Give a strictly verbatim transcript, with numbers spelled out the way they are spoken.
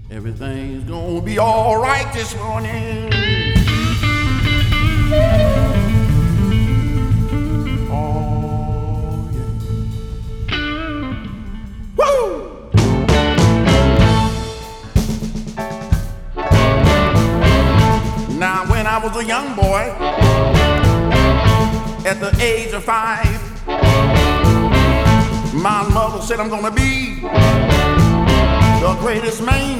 Everything's gonna be all right this morning. Oh, yeah. Woo! Now, when I was a young boy, at the age of five, my mother said I'm gonna be the greatest man